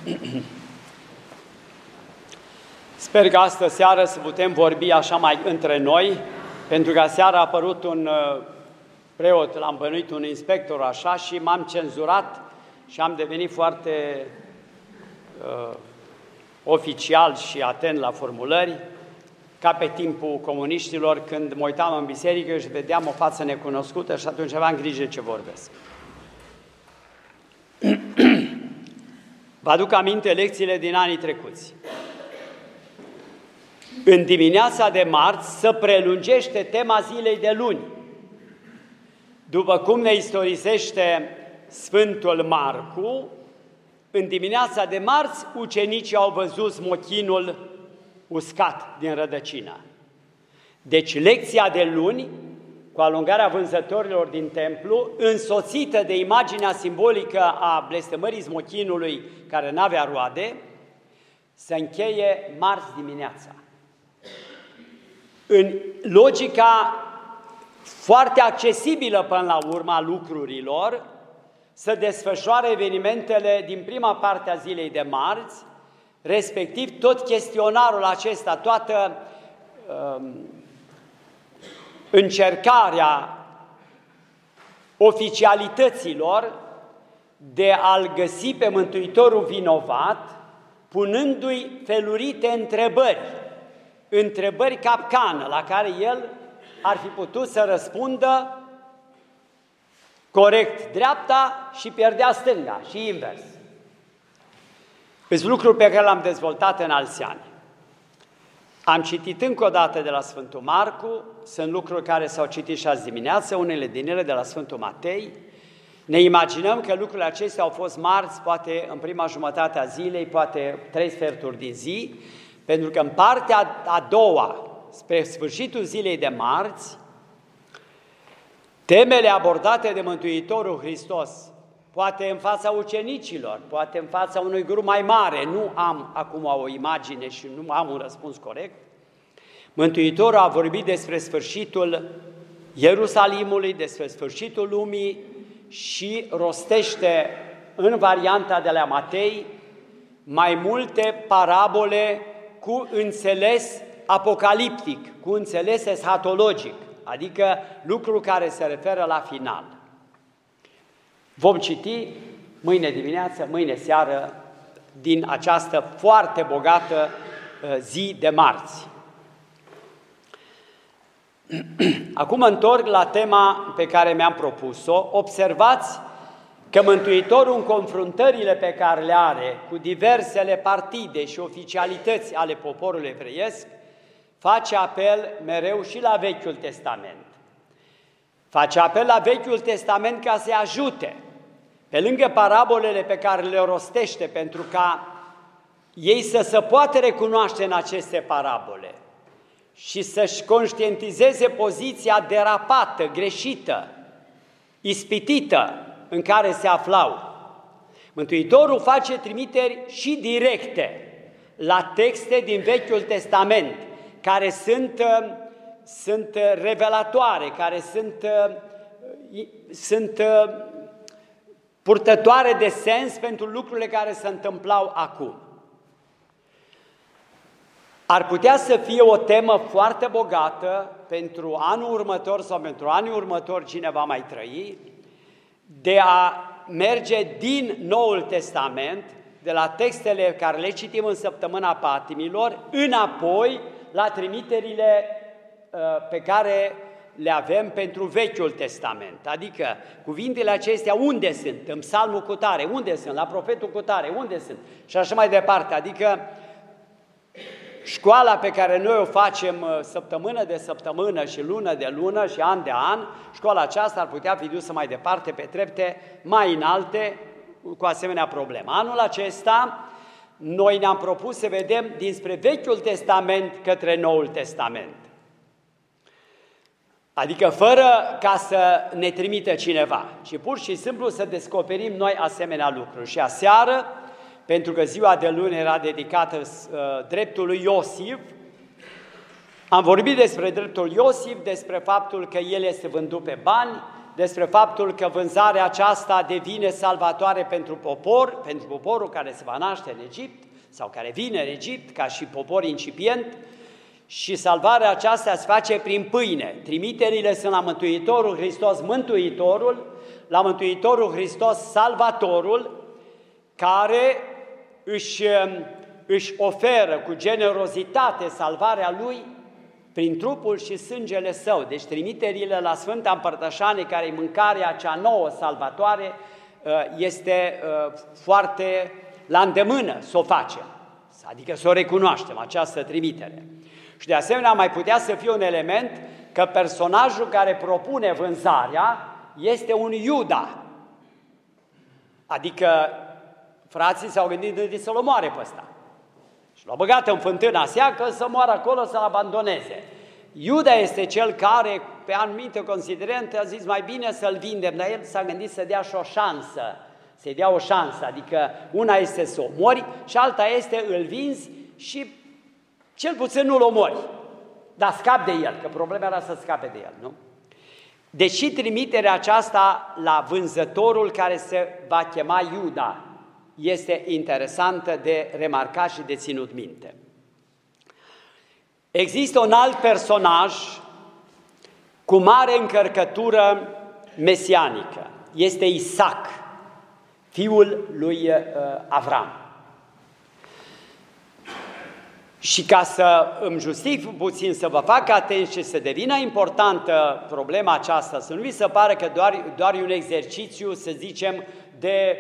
Sper că astă seară să putem vorbi așa mai între noi, pentru că aseară a apărut un preot, l-am bănuit un inspector așa și m-am cenzurat și am devenit foarte oficial și atent la formulări, ca pe timpul comuniștilor, când mă uitam în biserică și vedeam o față necunoscută și atunci aveam grijă ce vorbesc. Vă aduc aminte lecțiile din anii trecuți. În dimineața de marți se prelungește tema zilei de luni. După cum ne istorisește Sfântul Marcu, în dimineața de marți ucenicii au văzut smochinul uscat din rădăcină. Deci lecția de luni, cu alungarea vânzătorilor din templu, însoțită de imaginea simbolică a blestemării smochinului care n-avea roade, se încheie marți dimineața. În logica foarte accesibilă până la urma lucrurilor, să desfășoare evenimentele din prima parte a zilei de marți, respectiv tot chestionarul acesta, toată încercarea oficialităților de a-L găsi pe Mântuitorul vinovat, punându-i felurite întrebări capcană, la care El ar fi putut să răspundă corect dreapta și pierdea stânga și invers. Sunt lucruri pe care le-am dezvoltat în alți ani. Am citit încă o dată de la Sfântul Marcu, sunt lucruri care s-au citit și azi dimineață, unele din ele de la Sfântul Matei. Ne imaginăm că lucrurile acestea au fost marți, poate în prima jumătate a zilei, poate 3 sferturi din zi, pentru că în partea a doua, spre sfârșitul zilei de marți, temele abordate de Mântuitorul Hristos, poate în fața ucenicilor, poate în fața unui grup mai mare, nu am acum o imagine și nu am un răspuns corect, Mântuitorul a vorbit despre sfârșitul Ierusalimului, despre sfârșitul lumii și rostește în varianta de la Matei mai multe parabole cu înțeles apocaliptic, cu înțeles eschatologic, adică lucruri care se referă la final. Vom citi mâine dimineață, mâine seară, din această foarte bogată zi de marți. Acum mă întorc la tema pe care mi-am propus-o. Observați că Mântuitorul, în confruntările pe care le are cu diversele partide și oficialități ale poporului evreiesc, face apel mereu și la Vechiul Testament. Face apel la Vechiul Testament ca să-i ajute, pe lângă parabolele pe care le rostește, pentru ca ei să se poată recunoaște în aceste parabole și să-și conștientizeze poziția derapată, greșită, ispitită în care se aflau. Mântuitorul face trimiteri și directe la texte din Vechiul Testament, care sunt revelatoare, care sunt purtătoare de sens pentru lucrurile care se întâmplau acum. Ar putea să fie o temă foarte bogată pentru anul următor sau pentru anii următori, cine va mai trăi, de a merge din Noul Testament, de la textele care le citim în săptămâna Patimilor, înapoi la trimiterile pe care le avem pentru Vechiul Testament. Adică cuvintele acestea unde sunt? În psalmul cutare, unde sunt? La profetul cutare, unde sunt? Și așa mai departe. Adică școala pe care noi o facem săptămână de săptămână și lună de lună și an de an, școala aceasta ar putea fi dusă mai departe pe trepte mai înalte cu asemenea problemă. Anul acesta noi ne-am propus să vedem dinspre Vechiul Testament către Noul Testament. Adică fără ca să ne trimită cineva, ci pur și simplu să descoperim noi asemenea lucruri. Și aseară, pentru că ziua de luni era dedicată dreptului Iosif, am vorbit despre dreptul Iosif, despre faptul că el este vândut pe bani, despre faptul că vânzarea aceasta devine salvatoare pentru poporul care se va naște în Egipt sau care vine în Egipt ca și popor incipient, și salvarea aceasta se face prin pâine. Trimiterile sunt la Mântuitorul Hristos, Mântuitorul, la Mântuitorul Hristos, Salvatorul, care își oferă cu generozitate salvarea Lui prin trupul și sângele Său. Deci trimiterile la Sfânta Împărtășanie, care e mâncarea cea nouă salvatoare, este foarte la îndemână să o facem, adică să o recunoaștem, această trimitere. Și de asemenea mai putea să fie un element că personajul care propune vânzarea este un Iuda, adică frații s-au gândit să-l omoare pe ăsta. Și l-au băgat în fântâna seacă să moară acolo, să-l abandoneze. Iuda este cel care, pe anumite considerente, a zis mai bine să-l vindem, dar el s-a gândit să dea și o șansă, să-i dea o șansă, adică una este să omori și alta este îl vinzi și cel puțin nu-l omori, dar scapi de el, că problema era să scape de el, nu? Deci și trimiterea aceasta la vânzătorul care se va chema Iuda este interesantă de remarcat și de ținut minte. Există un alt personaj cu mare încărcătură mesianică. Este Isaac, fiul lui Avram. Și ca să îmi justific puțin, să vă fac atenți și să devină importantă problema aceasta, să nu vi se pare că doar e un exercițiu, să zicem, de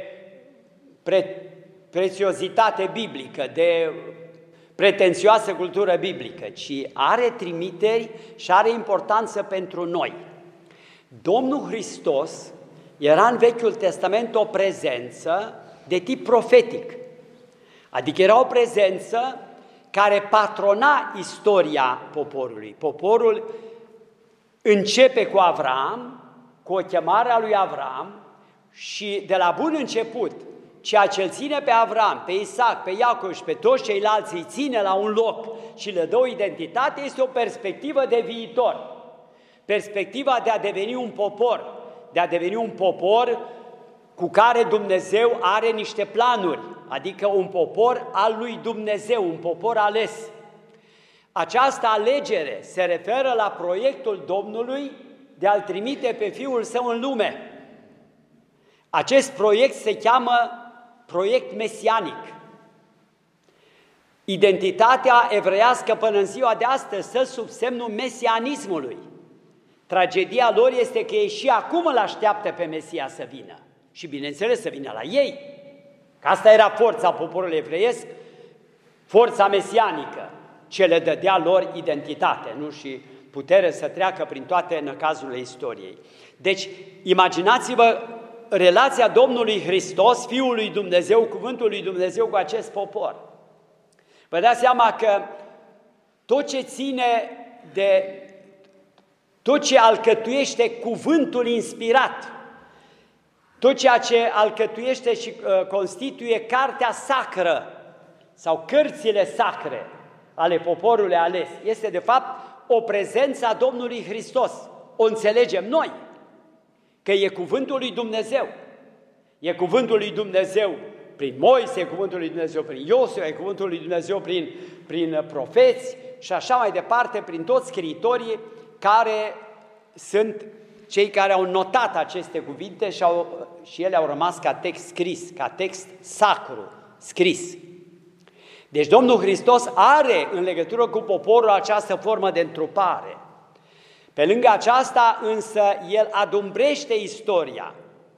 prețiozitate biblică, de pretențioasă cultură biblică, ci are trimiteri și are importanță pentru noi. Domnul Hristos era în Vechiul Testament o prezență de tip profetic, adică era o prezență care patrona istoria poporului. Poporul începe cu Avram, cu o chemare a lui Avram și de la bun început, ceea ce îl ține pe Avram, pe Isaac, pe Iacov și pe toți ceilalți îi ține la un loc și le dă o identitate, este o perspectivă de viitor. Perspectiva de a deveni un popor, de a deveni un popor cu care Dumnezeu are niște planuri, adică un popor al lui Dumnezeu, un popor ales. Această alegere se referă la proiectul Domnului de a-L trimite pe Fiul Său în lume. Acest proiect se cheamă proiect mesianic. Identitatea evreiască până în ziua de astăzi stă sub semnul mesianismului. Tragedia lor este că ei și acum îl așteaptă pe Mesia să vină. Și bineînțeles să vină la ei. Că asta era forța poporului evreiesc, forța mesianică, ce le dădea lor identitate, nu, și putere să treacă prin toate năcazurile istoriei. Deci, imaginați-vă relația Domnului Hristos, Fiul lui Dumnezeu, Cuvântul lui Dumnezeu cu acest popor. Vă dați seama că tot ce ține de, tot ce alcătuiește cuvântul inspirat, tot ceea ce alcătuiește și constituie cartea sacră sau cărțile sacre ale poporului ales, este de fapt o prezență a Domnului Hristos. O înțelegem noi, că e cuvântul lui Dumnezeu. E cuvântul lui Dumnezeu prin Moise, e cuvântul lui Dumnezeu prin Iosua, e cuvântul lui Dumnezeu prin profeți și așa mai departe, prin toți scriitorii care sunt cei care au notat aceste cuvinte și ele au rămas ca text scris, ca text sacru, scris. Deci Domnul Hristos are în legătură cu poporul această formă de întrupare. Pe lângă aceasta însă El adumbrește istoria.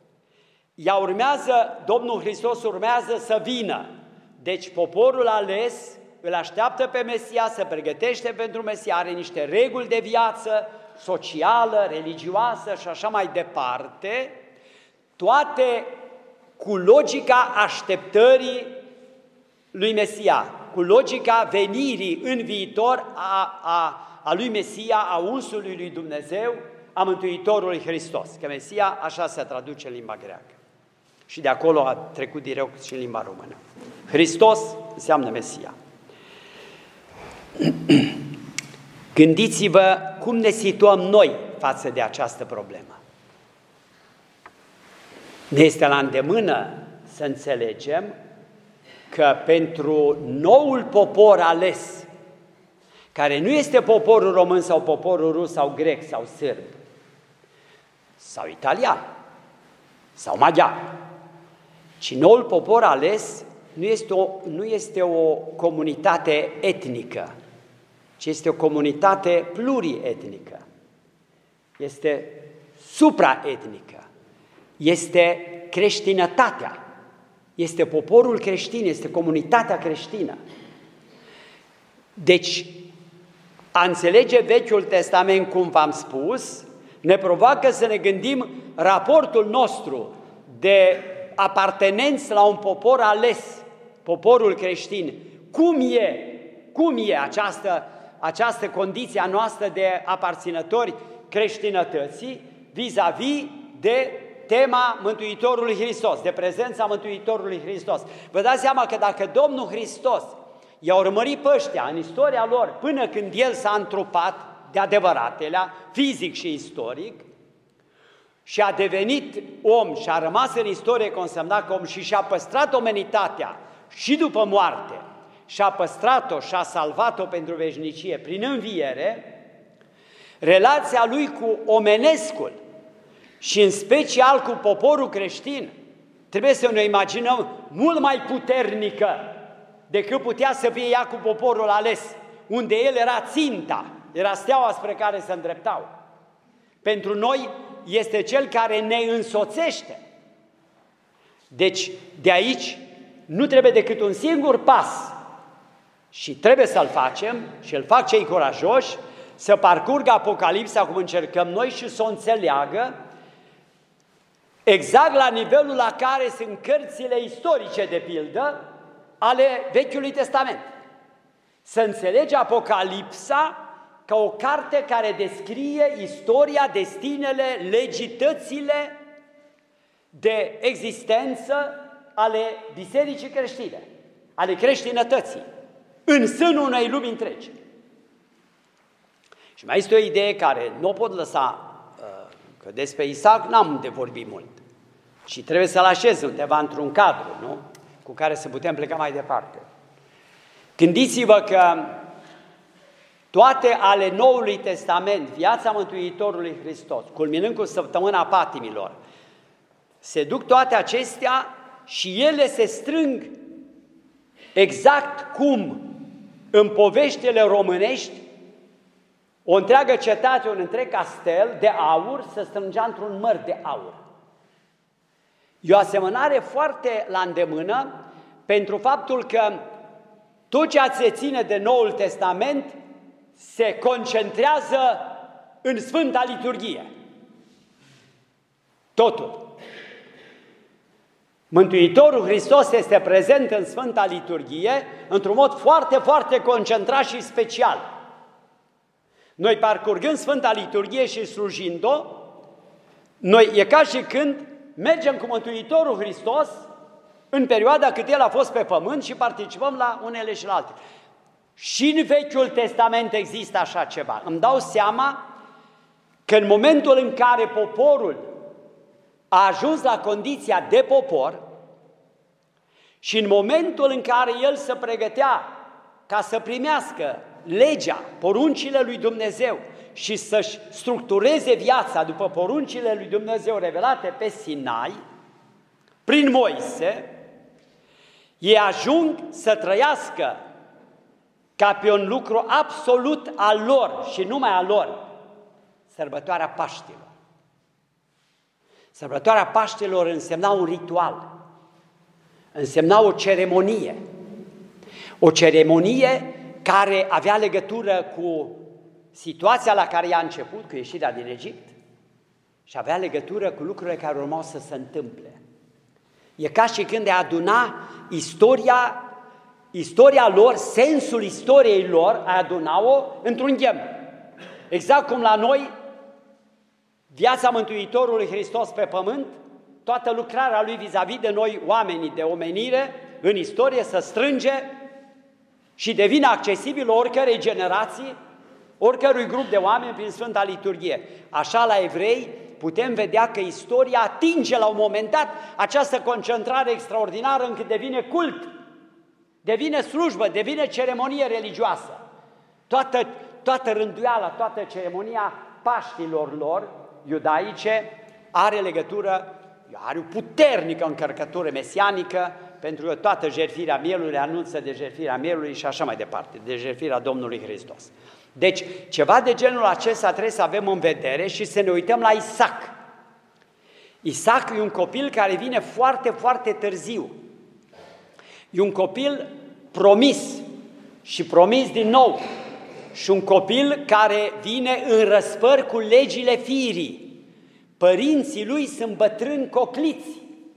Domnul Hristos urmează să vină. Deci poporul ales îl așteaptă pe Mesia, se pregătește pentru Mesia, are niște reguli de viață socială, religioasă și așa mai departe, toate cu logica așteptării lui Mesia, cu logica venirii în viitor a lui Mesia, a unsului lui Dumnezeu, a Mântuitorului Hristos. Că Mesia așa se traduce în limba greacă. Și de acolo a trecut direct și în limba română. Hristos înseamnă Mesia. Gândiți-vă cum ne situăm noi față de această problemă. Ne este la îndemână să înțelegem că pentru noul popor ales, care nu este poporul român sau poporul rus sau grec sau sârb, sau italian, sau maghiar, ci noul popor ales nu este o comunitate etnică, ci este o comunitate plurietnică, este supraetnică, este creștinătatea, este poporul creștin, este comunitatea creștină. Deci, a înțelege Vechiul Testament, cum v-am spus, ne provoacă să ne gândim raportul nostru de apartenenți la un popor ales, poporul creștin. Cum e această condiție a noastră de aparținători creștinătății vis-a-vis de tema Mântuitorului Hristos, de prezența Mântuitorului Hristos. Vă dați seama că dacă Domnul Hristos i-a urmărit pe ăștia în istoria lor până când El s-a întrupat de adevăratelea, fizic și istoric, și a devenit om și a rămas în istorie consemnat ca om și și-a păstrat omenitatea și după moarte, și-a păstrat-o și-a salvat-o pentru veșnicie prin înviere, relația lui cu omenescul și în special cu poporul creștin trebuie să ne imaginăm mult mai puternică decât putea să fie ea cu poporul ales, unde el era ținta, era steaua spre care se îndreptau. Pentru noi este cel care ne însoțește. Deci, de aici nu trebuie decât un singur pas și trebuie să-l facem și îl fac cei curajoși, să parcurgă Apocalipsa cum încercăm noi și să o înțeleagă exact la nivelul la care sunt cărțile istorice, de pildă, ale Vechiului Testament. Să înțelegi Apocalipsa ca o carte care descrie istoria, destinele, legitățile de existență ale bisericii creștine, ale creștinătății, în sânul unei lumi întregi. Și mai este o idee care nu o pot lăsa, că despre Isaac n-am de vorbit mult, și trebuie să-l așez undeva într-un cadru, nu? Cu care să putem pleca mai departe. Gândiți-vă că toate ale Noului Testament, viața Mântuitorului Hristos, culminând cu săptămâna patimilor, se duc toate acestea și ele se strâng exact cum în poveștile românești o întreagă cetate, un întreg castel de aur se strângea într-un măr de aur. E o asemănare foarte la îndemână pentru faptul că tot ceea ce ține de Noul Testament se concentrează în Sfânta Liturghie. Totul. Mântuitorul Hristos este prezent în Sfânta Liturghie într-un mod foarte, foarte concentrat și special. Noi parcurgând Sfânta Liturghie și slujind-o, noi e ca și când mergem cu Mântuitorul Hristos în perioada cât El a fost pe pământ și participăm la unele și la altele. Și în Vechiul Testament există așa ceva. Îmi dau seama că în momentul în care poporul a ajuns la condiția de popor și în momentul în care el se pregătea ca să primească legea, poruncile lui Dumnezeu și să-și structureze viața după poruncile lui Dumnezeu revelate pe Sinai, prin Moise, ei ajung să trăiască ca pe un lucru absolut al lor și numai al lor, sărbătoarea Paștilor. Sărbătoarea Paștilor însemna un ritual, însemna o ceremonie care avea legătură cu situația la care i-a început, cu ieșirea din Egipt, și avea legătură cu lucrurile care urmau să se întâmple. E ca și când ai aduna istoria lor, sensul istoriei lor, ai aduna-o într-un ghem. Exact cum la noi, viața Mântuitorului Hristos pe pământ, toată lucrarea Lui vis-a-vis de noi, oamenii de omenire, în istorie, se strânge și devine accesibil oricărei generații, oricărui grup de oameni prin Sfânta Liturghie. Așa la evrei putem vedea că istoria atinge la un moment dat această concentrare extraordinară încât devine cult, devine slujbă, devine ceremonie religioasă. Toată rânduiala, toată ceremonia Paștilor lor iudaice are legătură, are o puternică încărcătură mesianică, pentru că toată jertfirea mielului anunță de jertfirea mielului și așa mai departe, de jertfirea Domnului Hristos. Deci, ceva de genul acesta trebuie să avem în vedere și să ne uităm la Isaac. Isaac e un copil care vine foarte, foarte târziu. E un copil promis și promis din nou. Și un copil care vine în răspăr cu legile firii. Părinții lui sunt bătrâni cocliți.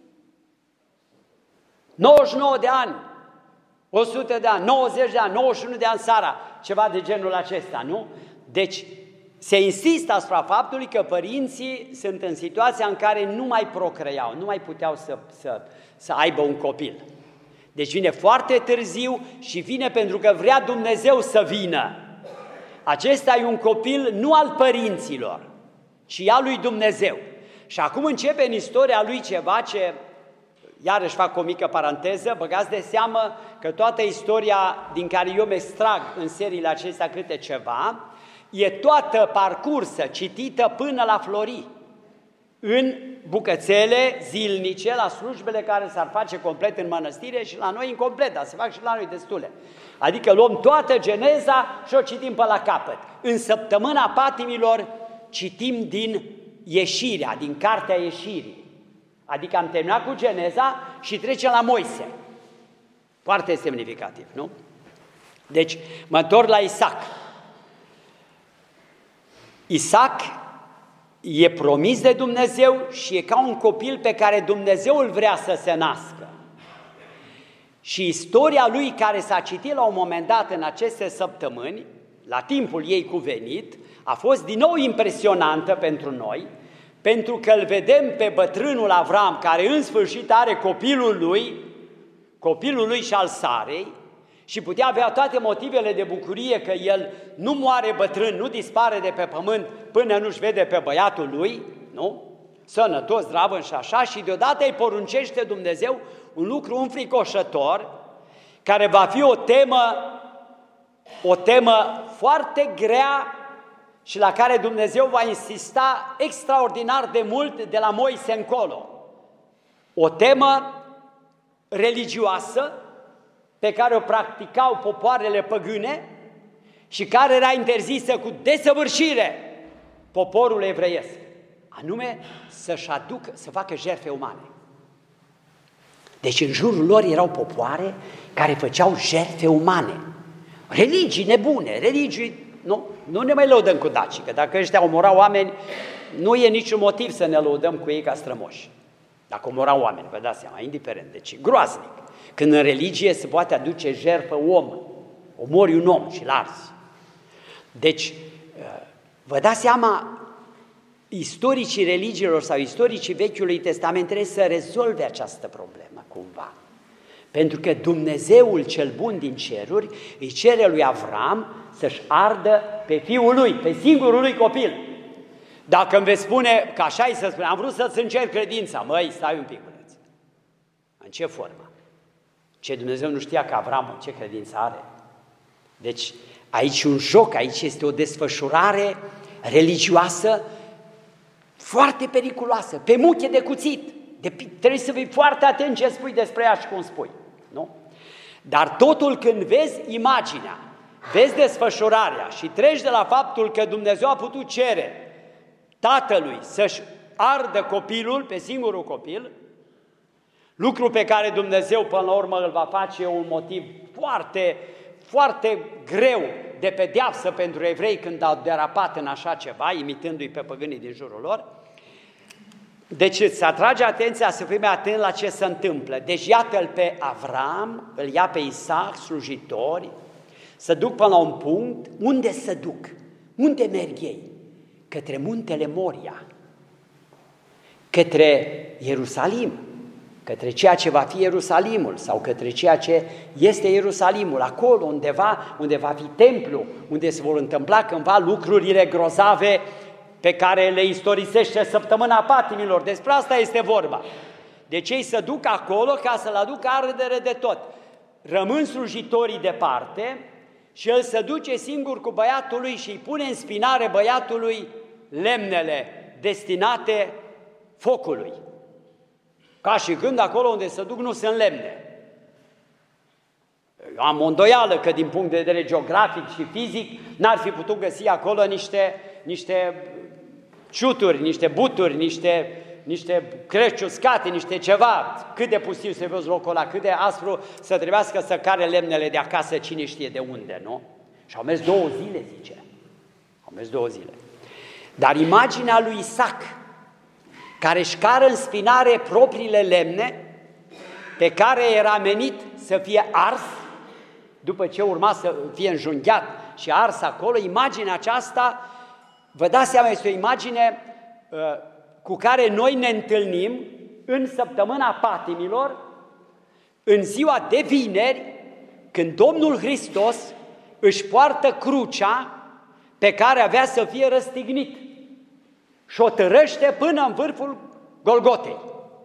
99 de ani, 100 de ani, 90 de ani, 91 de ani Sara, ceva de genul acesta, nu? Deci se insistă asupra faptului că părinții sunt în situația în care nu mai procreau, nu mai puteau să aibă un copil. Deci vine foarte târziu și vine pentru că vrea Dumnezeu să vină. Acesta e un copil nu al părinților, ci al lui Dumnezeu. Și acum începe în istoria lui ceva ce, iarăși fac o mică paranteză, băgați de seamă că toată istoria din care eu mă extrag în seriile acestea câte ceva, e toată parcursă, citită până la Flori, în bucățele zilnice, la slujbele care s-ar face complet în mănăstire și la noi incomplet, dar se fac și la noi destule. Adică luăm toată Geneza și o citim pe la capăt. În săptămâna patimilor citim din Ieșirea, din Cartea Ieșirii. Adică am terminat cu Geneza și trecem la Moise. Foarte semnificativ, nu? Deci, mă întorc la Isaac. Isaac e promis de Dumnezeu și e ca un copil pe care Dumnezeu îl vrea să se nască. Și istoria lui care s-a citit la un moment dat în aceste săptămâni, la timpul ei cuvenit, a fost din nou impresionantă pentru noi, pentru că îl vedem pe bătrânul Avram, care în sfârșit are copilul lui și al Sarei, și putea avea toate motivele de bucurie că el nu moare bătrân, nu dispare de pe pământ până nu-și vede pe băiatul lui, nu? Sănătos, zdravă și așa, și deodată îi poruncește Dumnezeu un lucru înfricoșător, care va fi o temă foarte grea și la care Dumnezeu va insista extraordinar de mult de la Moise încolo. O temă religioasă pe care o practicau popoarele păgâne și care era interzisă cu desăvârșire poporul evreiesc, anume să facă jertfe umane. Deci în jurul lor erau popoare care făceau jertfe umane, religii nebune, nu ne mai lăudăm cu dacii, că dacă ăștia omorau oameni, nu e niciun motiv să ne lăudăm cu ei ca strămoși. Dacă omorau oameni, vă dați seama, indiferent, deci groaznic. Când în religie se poate aduce jertfă omori un om și l-arzi. Deci, vă dați seama, istoricii religiilor sau istoricii Vechiului Testament trebuie să rezolve această problemă cumva. Pentru că Dumnezeul cel bun din ceruri îi cere lui Avram să-și ardă pe fiul lui, pe singurul lui copil. Dacă îmi veți spune, că așa îi să spune, am vrut să-ți încerc credința, măi, stai un piculeț. În ce formă? Ce Dumnezeu nu știa că Avram ce credință are? Deci aici un joc, aici este o desfășurare religioasă foarte periculoasă, pe muche de cuțit. Trebuie să fii foarte atent ce spui despre ea și cum spui. Nu? Dar totul când vezi imaginea, vezi desfășurarea și treci de la faptul că Dumnezeu a putut cere tatălui să-și ardă copilul, pe singurul copil, lucru pe care Dumnezeu până la urmă îl va face un motiv foarte, foarte greu de pedeapsă pentru evrei când au derapat în așa ceva, imitându-i pe păgânii din jurul lor. Deci îți atrage atenția să fim atenți la ce se întâmplă. Deci iată-l pe Avram, îl ia pe Isaac, slujitori, să duc până la un punct. Unde să duc? Unde merg ei? Către muntele Moria, către Ierusalim, către ceea ce va fi Ierusalimul sau către ceea ce este Ierusalimul, acolo unde va fi templu, unde se vor întâmpla cândva lucrurile grozave pe care le istorisește săptămâna patimilor. Despre asta este vorba. Deci ei se duc acolo ca să-l aducă ardere de tot. Rămân slujitorii departe și el se duce singur cu băiatul lui și îi pune în spinare băiatului lemnele destinate focului. Ca și când acolo unde se duc nu sunt lemne. Eu am o îndoială că din punct de vedere geografic și fizic n-ar fi putut găsi acolo niște ciuturi, niște buturi, niște crești uscate, niște ceva. Cât de pustiu să vezi locul ăla, cât de aspru să trebuiască să care lemnele de acasă, cine știe de unde, nu? Și au mers 2 zile, zice. Au mers 2 zile. Dar imaginea lui Isaac, care își cară în spinare propriile lemne, pe care era menit să fie ars, după ce urma să fie înjunghiat și ars acolo, imaginea aceasta, vă dați seama, este o imagine cu care noi ne întâlnim în săptămâna patimilor, în ziua de vineri, când Domnul Hristos își poartă crucea pe care avea să fie răstignit și o târăște până în vârful Golgotei.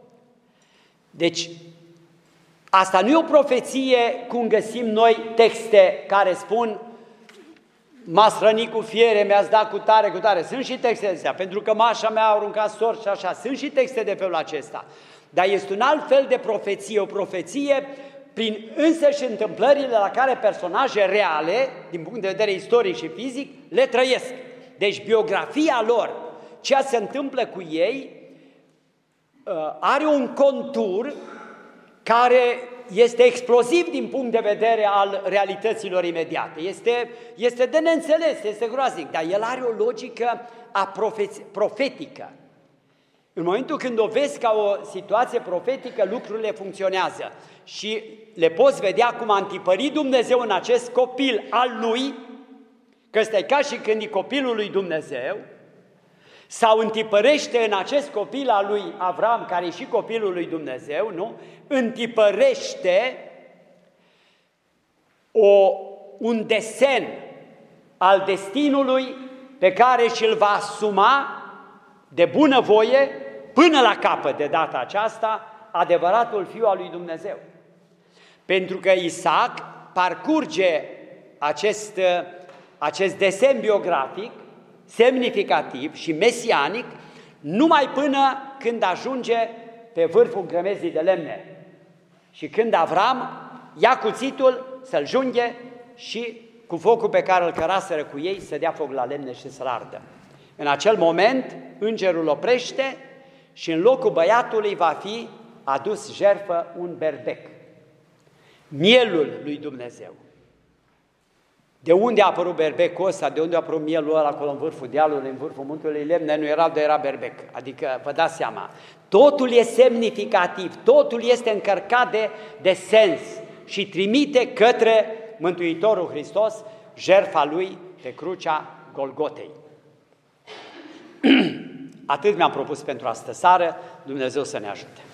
Deci, asta nu e o profeție cum găsim noi texte care spun m-ați hrănit cu fiere, mi-ați dat cu tare, cu tare. Sunt și texte astea, pentru că mașa mea a aruncat sorți și așa. Sunt și texte de felul acesta. Dar este un alt fel de profeție, o profeție prin însăși întâmplările la care personaje reale, din punct de vedere istoric și fizic, le trăiesc. Deci biografia lor, ceea ce se întâmplă cu ei, are un contur care este exploziv din punct de vedere al realităților imediate. Este de neînțeles, este groaznic, dar el are o logică profetică. În momentul când o vezi ca o situație profetică, lucrurile funcționează și le poți vedea cum a întipărit Dumnezeu în acest copil al lui, că ăsta e ca și când e copilul lui Dumnezeu, sau întipărește în acest copil al lui Avram, care e și copilul lui Dumnezeu, nu? Întipărește un desen al destinului pe care și-l va asuma de bunăvoie până la capăt de data aceasta adevăratul Fiu al lui Dumnezeu. Pentru că Isaac parcurge acest desen biografic semnificativ și mesianic numai până când ajunge pe vârful grămezii de lemne și când Avram ia cuțitul să-l junghe și cu focul pe care îl căraseră cu ei să dea foc la lemne și să-l ardă. În acel moment îngerul oprește și în locul băiatului va fi adus jertfă un berbec, mielul lui Dumnezeu. De unde a apărut berbecul ăsta, de unde a apărut mielul ăla acolo în vârful dealului, în vârful muntelui lemne, nu era, dar era berbec. Adică, vă dați seama, totul e semnificativ, totul este încărcat de sens și trimite către Mântuitorul Hristos, jertfa lui pe crucea Golgotei. Atât mi-am propus pentru astă seară, Dumnezeu să ne ajute.